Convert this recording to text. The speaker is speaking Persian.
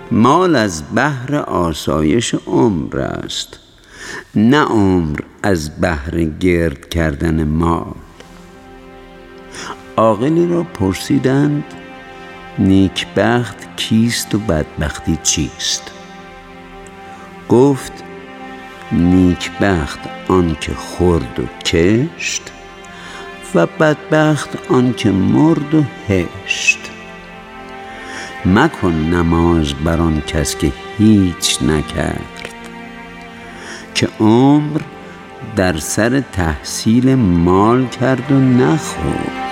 مال از بهر آسایش عمر است، نه عمر از بهر گرد کردن مال. عاقلی را پرسیدند نیکبخت کیست و بدبختی چیست؟ گفت نیکبخت آن که خورد و کشت و بدبخت آن که مرد و هشت. مکن نماز بر آن کس که هیچ نکرد، که عمر در سر تحصیل مال کرد و نخورد.